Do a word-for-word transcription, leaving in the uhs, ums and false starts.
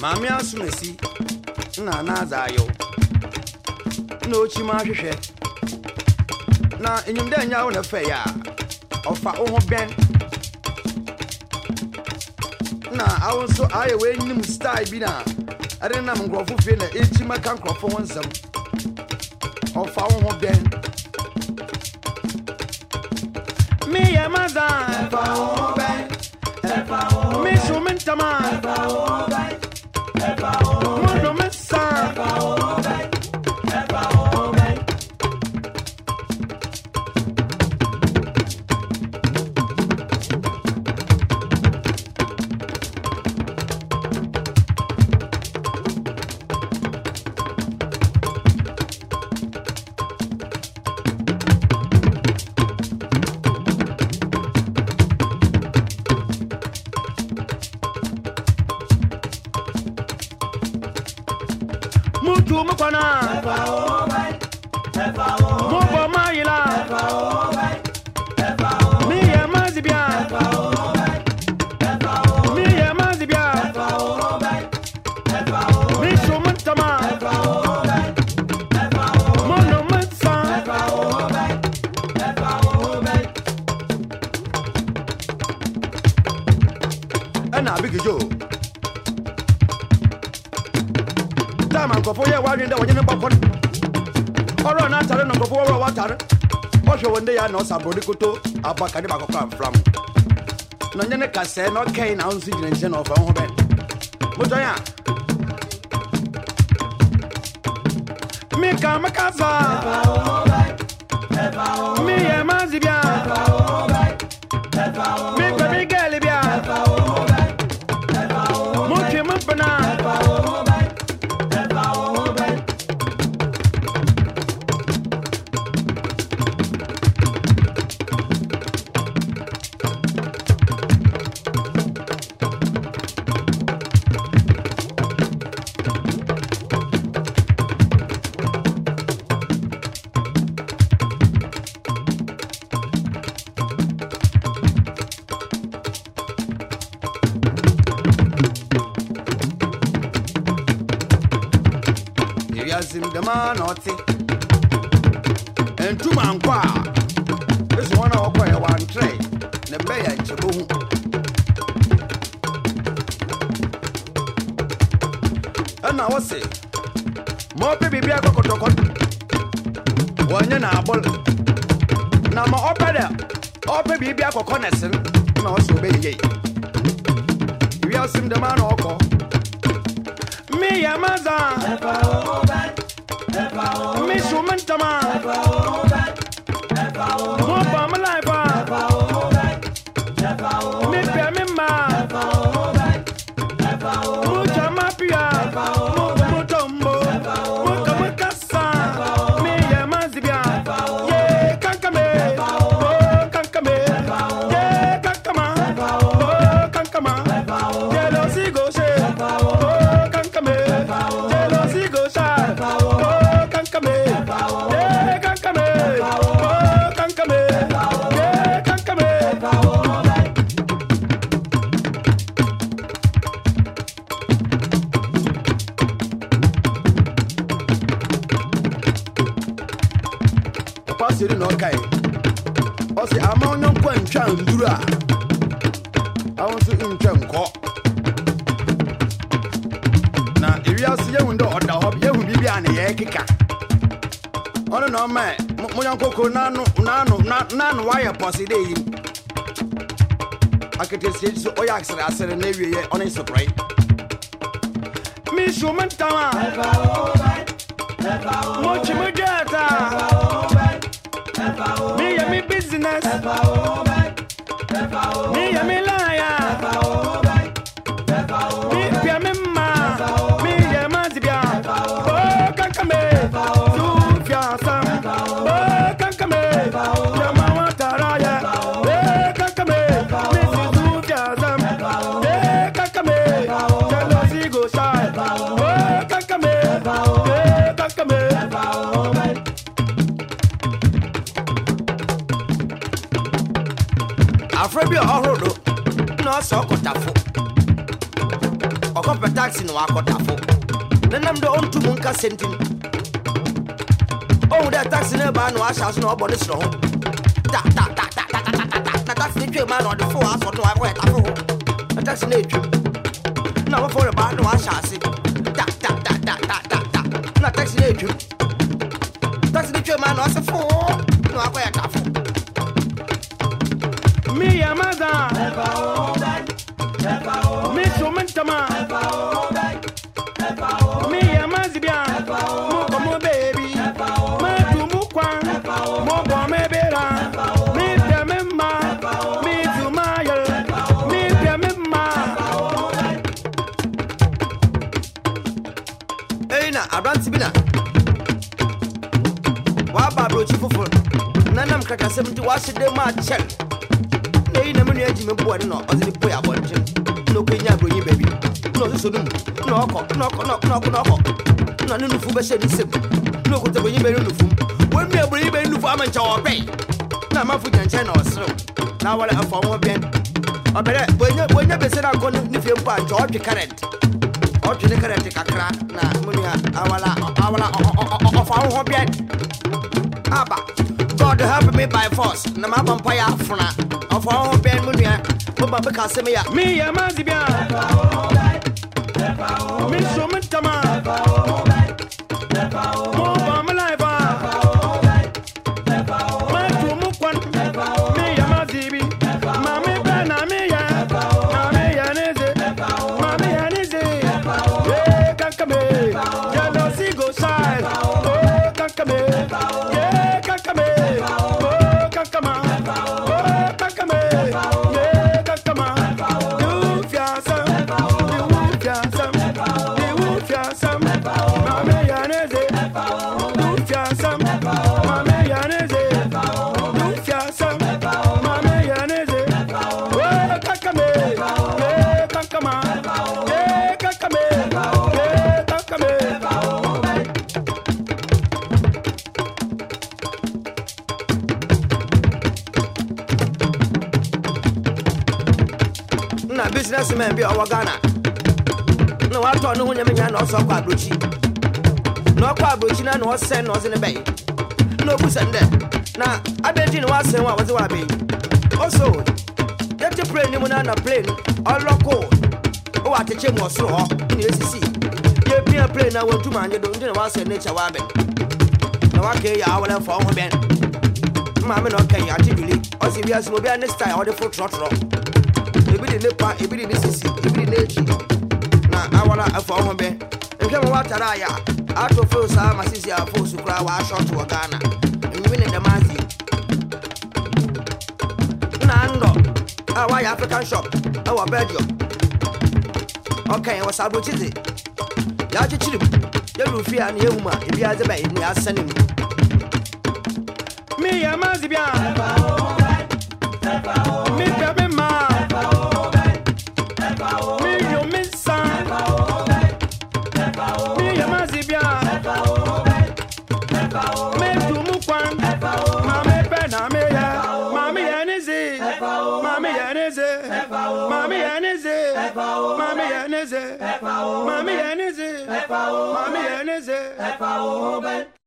Mammy Asumesi, Nana Zayo. No Chima Heshe. Now, in your day, now, a fair of our own Ben. Now, I also I away him style bina. I didn't know go for feeling it Chima can crop for one some of our own Ben. Me, a mother, Miss Woman Tama, Mono Messa, Mutu Mukana, Mobo Maila, Mia Mazibia, Mia Mazibia, Miss Woman Tama, Mono Messa, and I big Joe. Man go for your warrior that was in a bubble. Or not, I don't know before water. Also, one day I know some Bodicoto, a bacanibaco from. Nanaka said, not cane, ounces in gen of our home. Mutaya Mika Macasa Me and Mazibia Mika Migalibia Muki Mumpana. Him the man or thing and two man qua this one or quite one tray the bay and Chabu. And I was say more baby be a cocotocot one in a bull. Now my opera or baby be a coconut and also baby. We are sim the man or call me a mother. Miss Woman Tama, Mopa Malaiba, Miss Pamima, Mucha Mapia, Mutombo, Mukamukasa, Mia Mazibia, Ye Kankame, Oh Kankame, Ye Kankama, Oh Kankama, Yellow Sigoshe, Oh Kankame, Yellow Sigosha. You know, okay. Also, I'm on your point, Chandura. I want to intern call. Now, if you are seeing the other hobby, you will be an Yakika. Oh, no, man. Moyanko, Nano, Nano, Nano, wire possibility. I could just say so. Oyax, I said, a navy on a surprise. Miss Woman Tama, Mochi Mugata. Me and me business. Me and me liar. Me and me ma. Me and Mazibia. Oh, Kankame. Sufia Sam. Oh, Kankame. Yama Taraya. Eh, Kankame. Missus Sufia Sam. Eh, Kankame. Jealousy go shy. Oh, Kankame. Eh, Kankame. Afraid be a horror, no so cut a foot. cop a taxi no akotafo na nam de ontu munka sentin oh that taxi na ba no asha so no obo ne sro ho ta ta ta ta ta ta ta na taxi twe ma no de fo aso no akotafo na taxi na etwem na wo for ba no asha se ta ta ta ta ta ta na taxi na etwem taxi twe ma no asefo no akotafo mi yamaza eba o eba o mi sumantama eba o eba o mi yamazibia eba o mo mo baby eba o ma tu mu kwa eba o mo bo me bera mi pia me ma mi tu ma yo mi pia me ma eh na abranti bina wa ba brochi fofo nanam kaka seventy wa se de ma chel ei na menu aji me bo ne no o se bo ya bo nche no ko nya bronyi baby no so so dum no ko no ko no ko no ko no ne nufu be se ni sem no ko te bronyi be nufu wo mi bronyi be nufu amancha wo pe na ma fu nyanche na osro na wala afọ wo ben obere bonya bonya be se na ko ni fie mpa ncha o twe current o twe current kakra na menu awala awala ofọ wo ben aba God help me by force na ma vampire afuna of all ben munia mo ba be kase me ya mi yamazibia eba o eba o mi sumantama eba o eba o mo ba me life eba o eba o ma tu mu kwan eba o mi yamazibi ma me ba na me ya eba o na me ya neze eba o ma me ya neze eba o eh kankame ya no si go side oh kankame yeah kankame oh kankama oh kankame yeah kankama you fiasa you fiasa you fiasa ma me ya neze you fiasa ma me ya neze you fiasa ma me ya neze oh kankame yeah kankama yeah kankame yeah kankame na businessman bi owo Ghana na wa to no hunya menya na oso kwa abrochi na kwa abrochi na no sen no zene bay no busende na abeji no wa sen wa woze wa bay also get to plane ni mu na na plane oloko o wa teche mu osoro ho ni esisi ye pia plane na wontu manye do ndi na wa sen nature wa bay na wa ke ya awala fo ho ben ma me no kan ya tiduli o si bi asimo bi an style o de fo trotro ebi de nepa ebi de sisi ebi de echi na awala afọ ho be nhwe mo watara ya ato fo sa ma sisi afọ su kra wa short wo Ghana nwi ne damazi na ndo awa ya African shop awa Belgium okay wa sabo chite ya chichiri ya rufia na ehuma ebi aze ba ni asanim mi yamazibia eba o eba o mi pia me ma Mami yaneze, mami yaneze, mami yaneze, mami yaneze, mami yaneze.